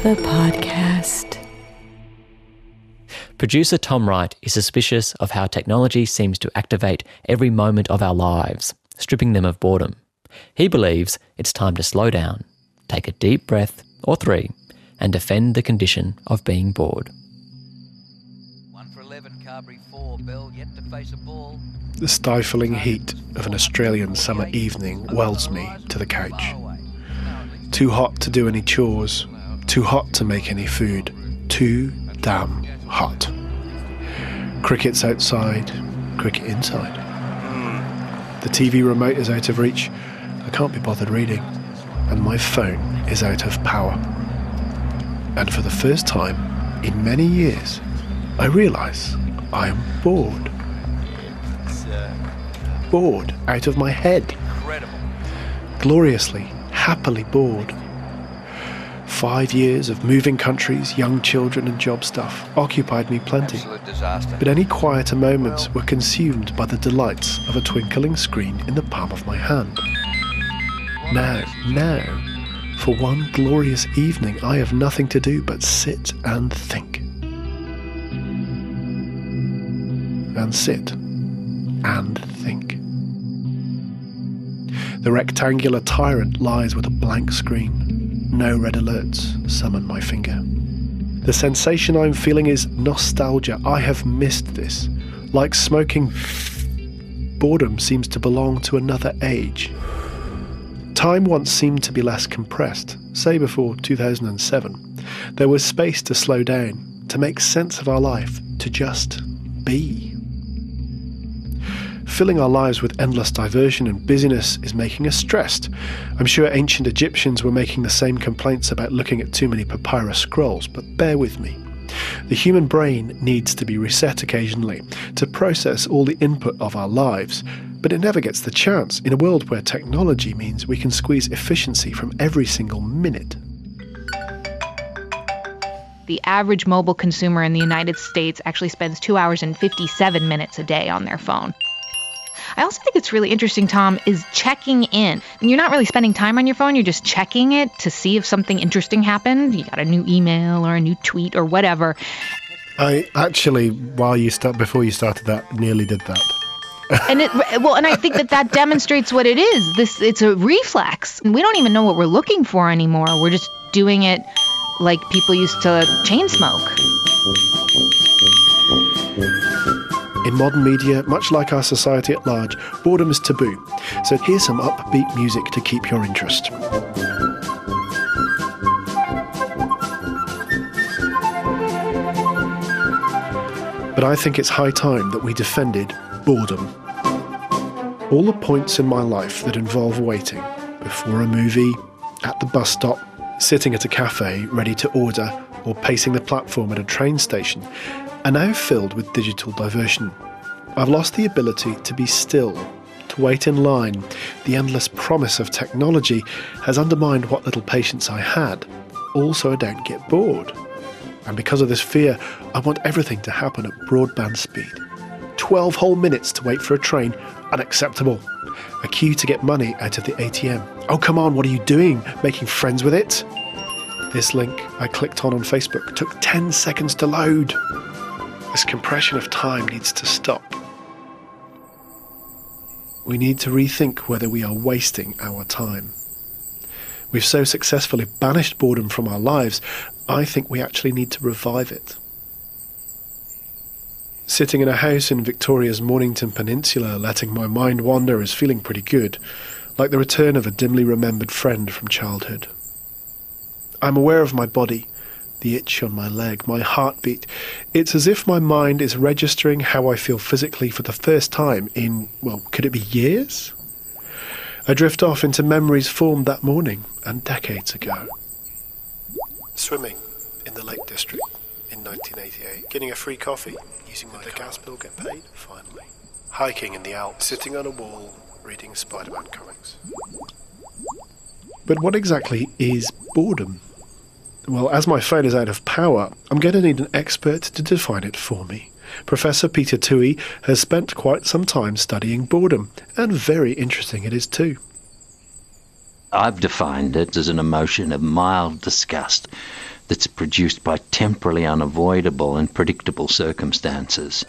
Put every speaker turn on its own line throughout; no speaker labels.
the podcast.
Producer Tom Wright is suspicious of how technology seems to activate every moment of our lives, stripping them of boredom. He believes it's time to slow down, take a deep breath, or 3, and defend the condition of being bored.
1 for 11, Carberry 4, Bell yet to face a ball.
The stifling heat of an Australian summer evening welds me to the couch. Too hot to do any chores, too hot to make any food, too damn hot. Cricket's outside, cricket inside. The TV remote is out of reach. I can't be bothered reading. And my phone is out of power. And for the first time in many years, I realise I am bored. Bored out of my head.
Incredible.
Gloriously, happily bored. 5 years of moving countries, young children and job stuff occupied me plenty.
Absolute disaster.
But any quieter moments were consumed by the delights of a twinkling screen in the palm of my hand. Now, for one glorious evening, I have nothing to do but sit and think. And sit and think. The rectangular tyrant lies with a blank screen. No red alerts summon my finger. The sensation I'm feeling is nostalgia. I have missed this. Like smoking, boredom seems to belong to another age. Time once seemed to be less compressed, say before 2007. There was space to slow down, to make sense of our life, to just be. Filling our lives with endless diversion and busyness is making us stressed. I'm sure ancient Egyptians were making the same complaints about looking at too many papyrus scrolls, but bear with me. The human brain needs to be reset occasionally to process all the input of our lives, but it never gets the chance in a world where technology means we can squeeze efficiency from every single minute.
The average mobile consumer in the United States actually spends 2 hours and 57 minutes a day on their phone. I also think it's really interesting, Tom, is checking in. And you're not really spending time on your phone, you're just checking it to see if something interesting happened. You got a new email or a new tweet or whatever.
I actually, before you started that, nearly did that.
And I think that demonstrates what it is. It's a reflex. And we don't even know what we're looking for anymore. We're just doing it like people used to chain smoke.
In modern media, much like our society at large, boredom is taboo. So here's some upbeat music to keep your interest. But I think it's high time that we defended boredom. All the points in my life that involve waiting, before a movie, at the bus stop, sitting at a cafe ready to order, or pacing the platform at a train station, are now filled with digital diversion. I've lost the ability to be still, to wait in line. The endless promise of technology has undermined what little patience I had. Also, I don't get bored. And because of this fear, I want everything to happen at broadband speed. 12 whole minutes to wait for a train, unacceptable. A queue to get money out of the ATM. Oh, come on, what are you doing? Making friends with it? This link I clicked on Facebook took 10 seconds to load. This compression of time needs to stop. We need to rethink whether we are wasting our time. We've so successfully banished boredom from our lives, I think we actually need to revive it. Sitting in a house in Victoria's Mornington Peninsula, letting my mind wander is feeling pretty good, like the return of a dimly remembered friend from childhood. I'm aware of my body, the itch on my leg, my heartbeat. It's as if my mind is registering how I feel physically for the first time in, could it be years? I drift off into memories formed that morning and decades ago. Swimming in the Lake District in 1988. Getting a free coffee, using my gas bill get paid, finally. Hiking in the Alps, sitting on a wall, reading Spider-Man comics. But what exactly is boredom? Well, as my phone is out of power, I'm going to need an expert to define it for me. Professor Peter Toohey has spent quite some time studying boredom, and very interesting it is too.
I've defined it as an emotion of mild disgust
that's produced by temporally unavoidable and predictable circumstances.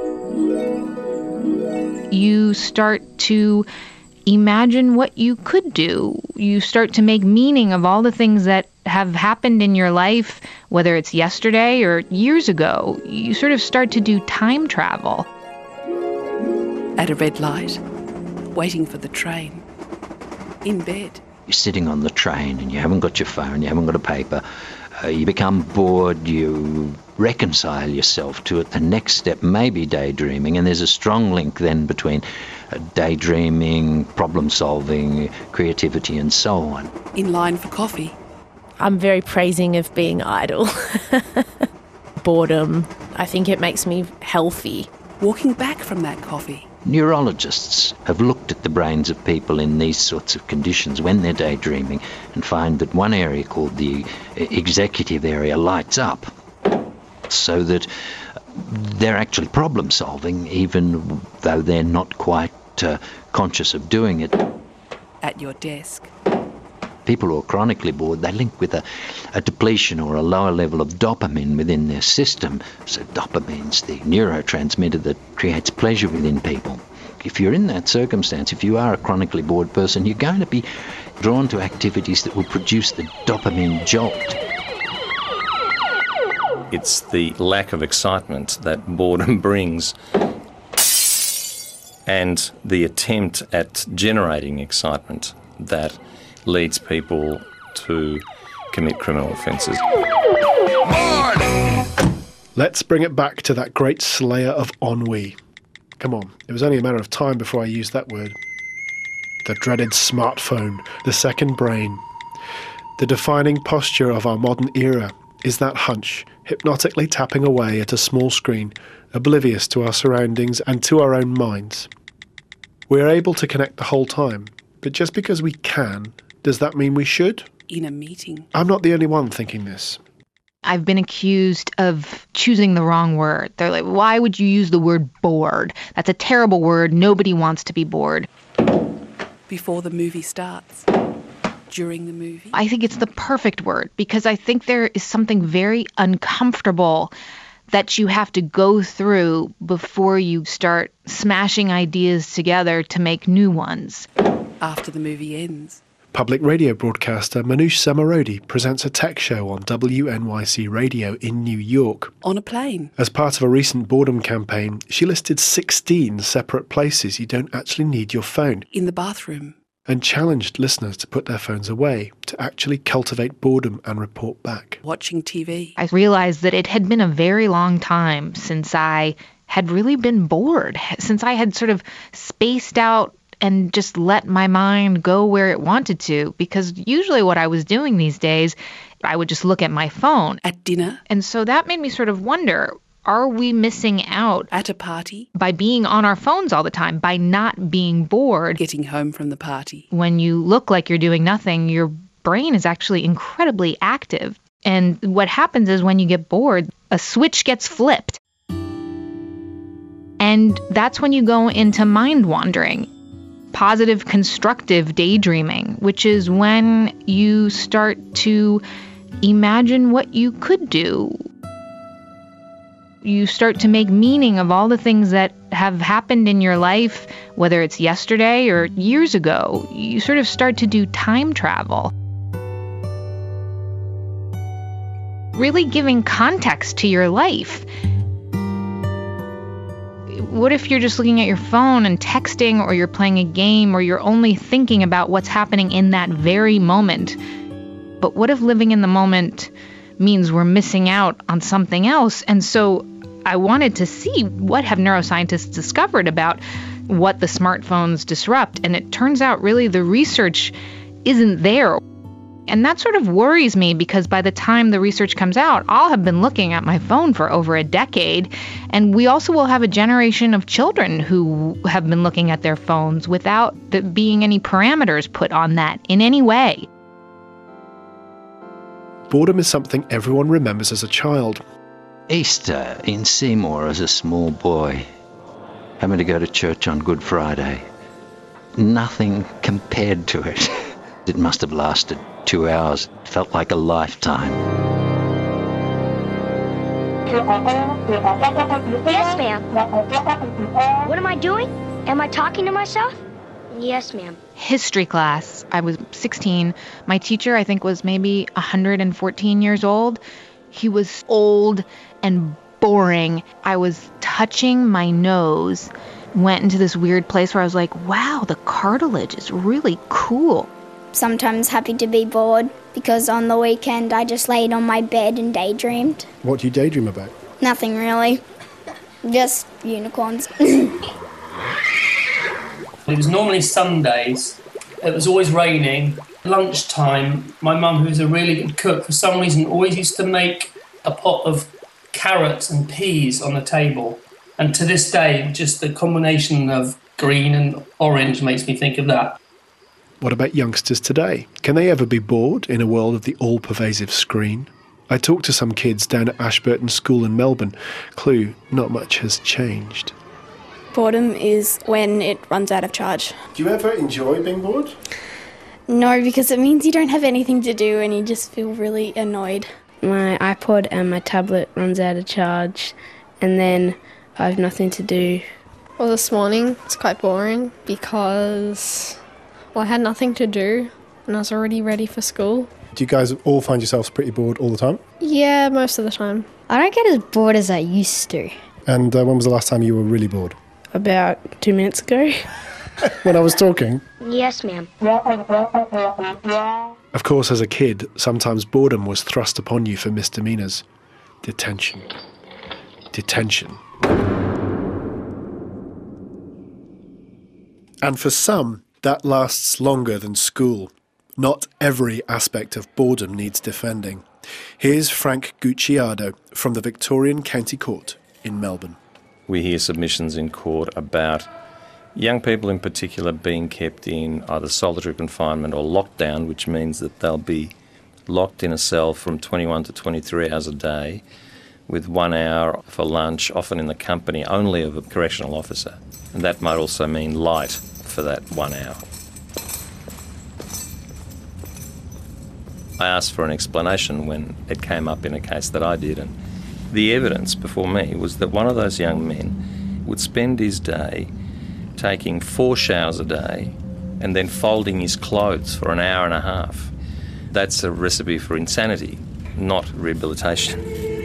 You start to imagine what you could do. You start to make meaning of all the things that have happened in your life, whether it's yesterday or years ago. You sort of start to do time travel.
At a red light, waiting for the train, in bed.
You're sitting on the train and you haven't got your phone, you haven't got a paper, you become bored, you reconcile yourself to it. The next step may be daydreaming, and there's a strong link then between daydreaming, problem solving, creativity and so on.
In line for coffee.
I'm very praising of being idle. Boredom, I think it makes me healthy.
Walking back from that coffee.
Neurologists have looked at the brains of people in these sorts of conditions when they're daydreaming and find that one area called the executive area lights up, so that they're actually problem solving even though they're not quite conscious of doing it.
At your desk.
People who are chronically bored, they link with a depletion or a lower level of dopamine within their system. So dopamine's the neurotransmitter that creates pleasure within people. If you're in that circumstance, if you are a chronically bored person, you're going to be drawn to activities that will produce the dopamine jolt.
It's the lack of excitement that boredom brings, and the attempt at generating excitement that leads people to commit criminal offences.
Let's bring it back to that great slayer of ennui. Come on, it was only a matter of time before I used that word. The dreaded smartphone, the second brain. The defining posture of our modern era is that hunch, hypnotically tapping away at a small screen, oblivious to our surroundings and to our own minds. We're able to connect the whole time, but just because we can, does that mean we should?
In a meeting.
I'm not the only one thinking this.
I've been accused of choosing the wrong word. They're like, why would you use the word bored? That's a terrible word. Nobody wants to be bored.
Before the movie starts. During the movie.
I think it's the perfect word because I think there is something very uncomfortable that you have to go through before you start smashing ideas together to make new ones.
After the movie ends.
Public radio broadcaster Manoush Zomorodi presents a tech show on WNYC Radio in New York.
On a plane.
As part of a recent boredom campaign, she listed 16 separate places you don't actually need your phone.
In the bathroom.
And challenged listeners to put their phones away, to actually cultivate boredom and report back.
Watching TV.
I realized that it had been a very long time since I had really been bored, since I had sort of spaced out and just let my mind go where it wanted to, because usually what I was doing these days, I would just look at my phone.
At dinner.
And so that made me sort of wonder, are we missing out
at a party
by being on our phones all the time, by not being bored?
Getting home from the party.
When you look like you're doing nothing, your brain is actually incredibly active. And what happens is when you get bored, a switch gets flipped. And that's when you go into mind wandering. Positive, constructive daydreaming, which is when you start to imagine what you could do. You start to make meaning of all the things that have happened in your life, whether it's yesterday or years ago. You sort of start to do time travel. Really giving context to your life. What if you're just looking at your phone and texting, or you're playing a game, or you're only thinking about what's happening in that very moment? But what if living in the moment means we're missing out on something else? And so I wanted to see what have neuroscientists discovered about what the smartphones disrupt. And it turns out really the research isn't there. And that sort of worries me because by the time the research comes out, I'll have been looking at my phone for over a decade. And we also will have a generation of children who have been looking at their phones without there being any parameters put on that in any way.
Boredom is something everyone remembers as a child.
Easter in Seymour as a small boy, having to go to church on Good Friday. Nothing compared to it. It must have lasted 2 hours. It felt like a lifetime.
Yes, ma'am. What am I doing? Am I talking to myself? Yes, ma'am.
History class. I was 16. My teacher, I think, was maybe 114 years old. He was old and boring. I was touching my nose, went into this weird place where I was like, wow, the cartilage is really cool.
Sometimes happy to be bored because on the weekend I just laid on my bed and daydreamed.
What do you daydream about?
Nothing really. Just unicorns.
It was normally Sundays. It was always raining. Lunchtime, my mum, who's a really good cook, for some reason always used to make a pot of carrots and peas on the table. And to this day, just the combination of green and orange makes me think of that.
What about youngsters today? Can they ever be bored in a world of the all-pervasive screen? I talked to some kids down at Ashburton School in Melbourne. Clue, not much has changed.
Boredom is when it runs out of charge.
Do you ever enjoy being bored?
No, because it means you don't have anything to do and you just feel really annoyed.
My iPod and my tablet runs out of charge and then I have nothing to do.
Well, this morning it's quite boring because, I had nothing to do and I was already ready for school.
Do you guys all find yourselves pretty bored all the time?
Yeah, most of the time.
I don't get as bored as I used to.
And when was the last time you were really bored?
About 2 minutes ago.
When I was talking?
Yes, ma'am.
Of course, as a kid, sometimes boredom was thrust upon you for misdemeanours. Detention. Detention. And for some, that lasts longer than school. Not every aspect of boredom needs defending. Here's Frank Gucciardo from the Victorian County Court in Melbourne.
We hear submissions in court about young people in particular being kept in either solitary confinement or lockdown, which means that they'll be locked in a cell from 21 to 23 hours a day with 1 hour for lunch, often in the company only of a correctional officer. And that might also mean light for that 1 hour. I asked for an explanation when it came up in a case that I did, and the evidence before me was that one of those young men would spend his day taking 4 showers a day and then folding his clothes for an hour and a half. That's a recipe for insanity, not rehabilitation.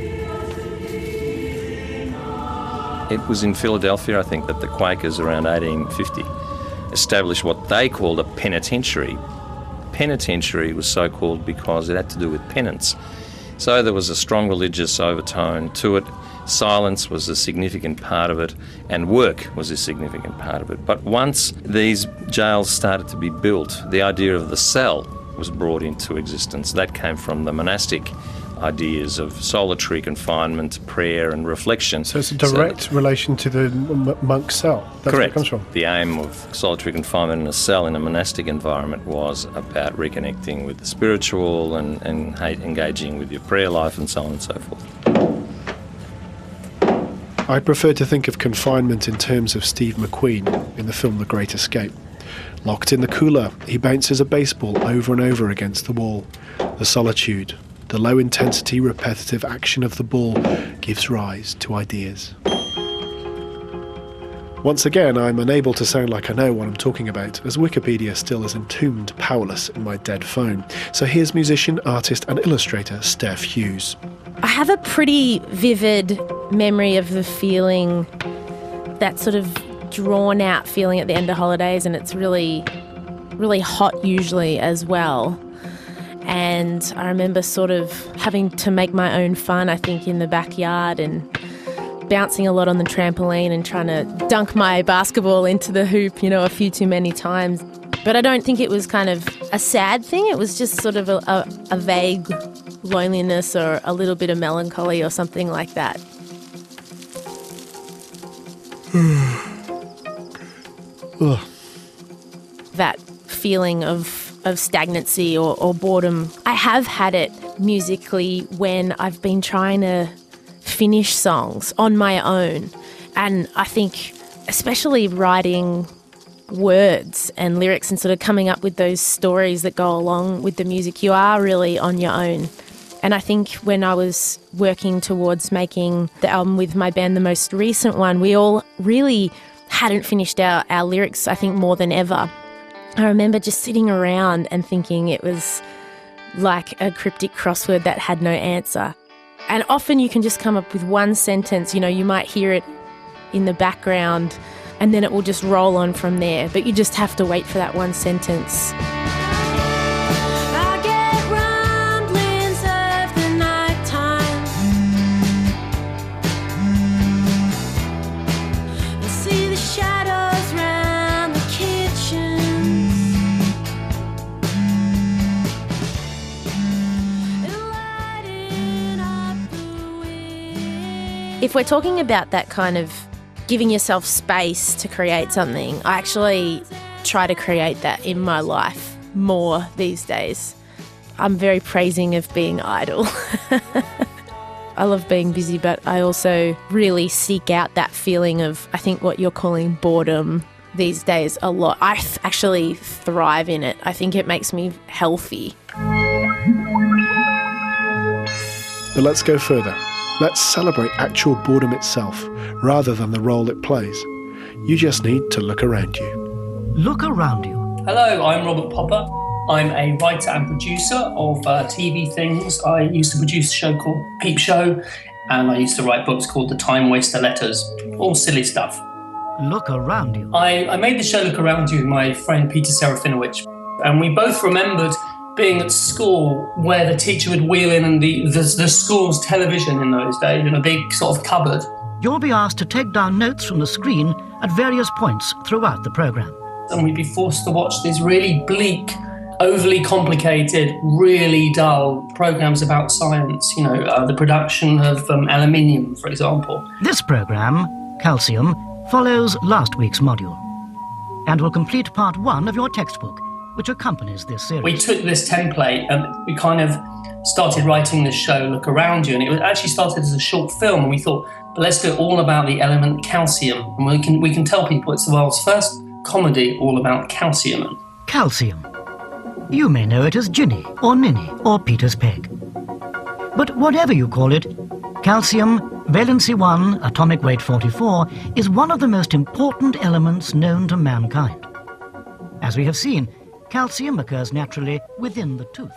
It was in Philadelphia, I think, that the Quakers around 1850 established what they called a penitentiary. Penitentiary was so called because it had to do with penance. So there was a strong religious overtone to it. Silence was a significant part of it, and work was a significant part of it. But once these jails started to be built, the idea of the cell was brought into existence. That came from the monastic ideas of solitary confinement, prayer and reflection.
So it's a direct relation to the monk cell. That's
correct.
Where it comes from.
The aim of solitary confinement in a cell in a monastic environment was about reconnecting with the spiritual and engaging with your prayer life and so on and so forth.
I prefer to think of confinement in terms of Steve McQueen in the film The Great Escape. Locked in the cooler, he bounces a baseball over and over against the wall. The solitude, the low-intensity, repetitive action of the ball gives rise to ideas. Once again, I'm unable to sound like I know what I'm talking about, as Wikipedia still is entombed powerless in my dead phone. So here's musician, artist and illustrator Steph Hughes.
I have a pretty vivid memory of the feeling, that sort of drawn-out feeling at the end of holidays, and it's really, really hot usually as well. And I remember sort of having to make my own fun, I think, in the backyard and bouncing a lot on the trampoline and trying to dunk my basketball into the hoop, a few too many times. But I don't think it was kind of a sad thing. It was just sort of a vague loneliness or a little bit of melancholy or something like that. That feeling of stagnancy or boredom. I have had it musically when I've been trying to finish songs on my own. And I think especially writing words and lyrics and sort of coming up with those stories that go along with the music, you are really on your own. And I think when I was working towards making the album with my band, the most recent one, we all really hadn't finished our lyrics, I think, more than ever. I remember just sitting around and thinking it was like a cryptic crossword that had no answer. And often you can just come up with one sentence, you know, you might hear it in the background and then it will just roll on from there. But you just have to wait for that one sentence. If we're talking about that kind of giving yourself space to create something, I actually try to create that in my life more these days. I'm very praising of being idle. I love being busy, but I also really seek out that feeling of, I think, what you're calling boredom these days a lot. I actually thrive in it. I think it makes me healthy.
But let's go further. Let's celebrate actual boredom itself, rather than the role it plays. You just need to look around you.
Look around you.
Hello, I'm Robert Popper. I'm a writer and producer of TV things. I used to produce a show called Peep Show, and I used to write books called The Time Waster Letters. All silly stuff.
Look around you.
I made the show Look Around You with my friend Peter Serafinowicz, and we both remembered being at school where the teacher would wheel in and the school's television in those days in a big sort of cupboard.
You'll be asked to take down notes from the screen at various points throughout the programme.
And we'd be forced to watch these really bleak, overly complicated, really dull programmes about science, you know, the production of aluminium, for example.
This programme, Calcium, follows last week's module and will complete part 1 of your textbook, which accompanies this series.
We took this template and we kind of started writing this show, Look Around You, and it actually started as a short film, and we thought, but let's do it all about the element calcium, and we can tell people it's the world's first comedy all about calcium.
Calcium. You may know it as Ginny, or Ninny, or Peter's Peg. But whatever you call it, calcium, valency 1, atomic weight 44, is one of the most important elements known to mankind. As we have seen, calcium occurs naturally within the tooth.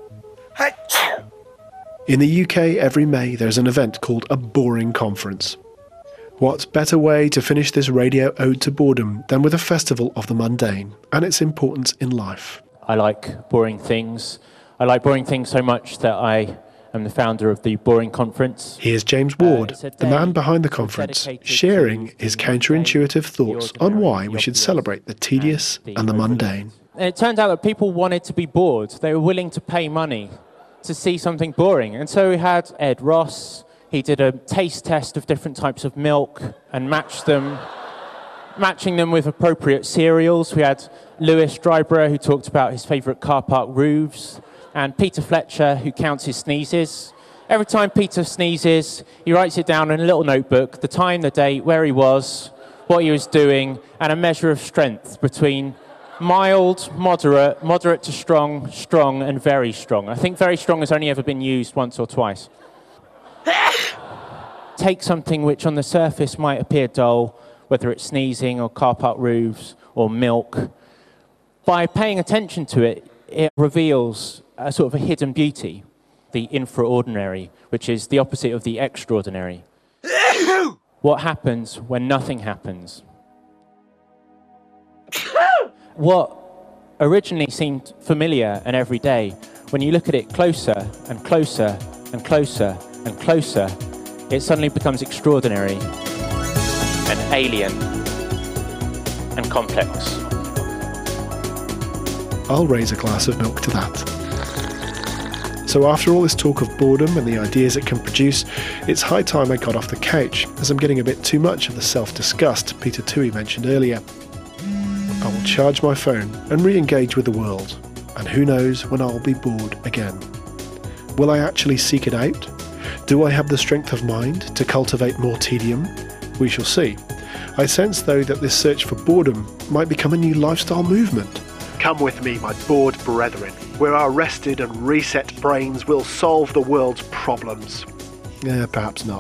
In the UK, every May there's an event called a boring conference. What better way to finish this radio ode to boredom than with a festival of the mundane and its importance in life?
I like boring things. I like boring things so much that I am the founder of the Boring Conference.
Here's James Ward, the man behind the conference, sharing his counterintuitive thoughts on why we should celebrate the tedious and the mundane.
It turned out that people wanted to be bored. They were willing to pay money to see something boring. And so we had Ed Ross. He did a taste test of different types of milk and matching them with appropriate cereals. We had Lewis Dryborough, who talked about his favourite car park roofs, and Peter Fletcher, who counts his sneezes. Every time Peter sneezes, he writes it down in a little notebook, the time, the date, where he was, what he was doing, and a measure of strength between mild, moderate to strong, strong, and very strong. I think very strong has only ever been used once or twice. Take something which on the surface might appear dull, whether it's sneezing or car park roofs or milk. By paying attention to it, it reveals a sort of a hidden beauty, the infraordinary, which is the opposite of the extraordinary. What happens when nothing happens? What originally seemed familiar and everyday, when you look at it closer and closer and closer and closer, it suddenly becomes extraordinary and alien and complex.
I'll raise a glass of milk to that. So after all this talk of boredom and the ideas it can produce, it's high time I got off the couch, as I'm getting a bit too much of the self-disgust Peter Toohey mentioned earlier. I will charge my phone and re-engage with the world, and who knows when I'll be bored again. Will I actually seek it out? Do I have the strength of mind to cultivate more tedium? We shall see. I sense, though, that this search for boredom might become a new lifestyle movement. Come with me, my bored brethren, where our rested and reset brains will solve the world's problems. Perhaps not.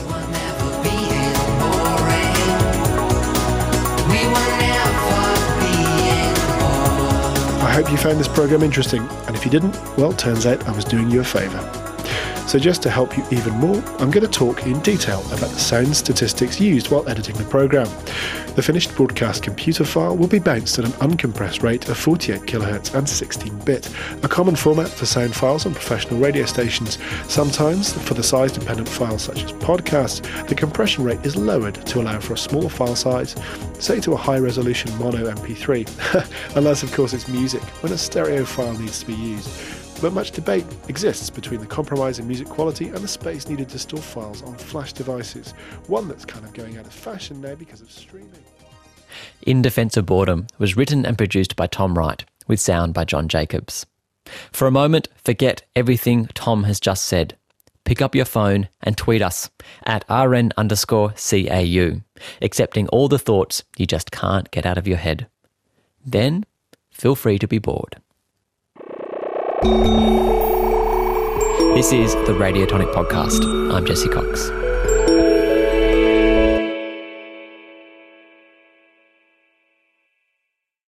I hope you found this programme interesting, and if you didn't, well, turns out I was doing you a favour. So just to help you even more, I'm going to talk in detail about the sound statistics used while editing the programme. The finished broadcast computer file will be bounced at an uncompressed rate of 48 kHz and 16-bit, a common format for sound files on professional radio stations. Sometimes, for the size-dependent files such as podcasts, the compression rate is lowered to allow for a smaller file size, say to a high-resolution mono MP3, unless of course it's music, when a stereo file needs to be used. But much debate exists between the compromise in music quality and the space needed to store files on flash devices, one that's kind of going out of fashion now because of streaming.
In Defence of Boredom was written and produced by Tom Wright, with sound by John Jacobs. For a moment, forget everything Tom has just said. Pick up your phone and tweet us at RN_CAU, accepting all the thoughts you just can't get out of your head. Then, feel free to be bored. This is the Radiotonic Podcast. I'm Jesse Cox.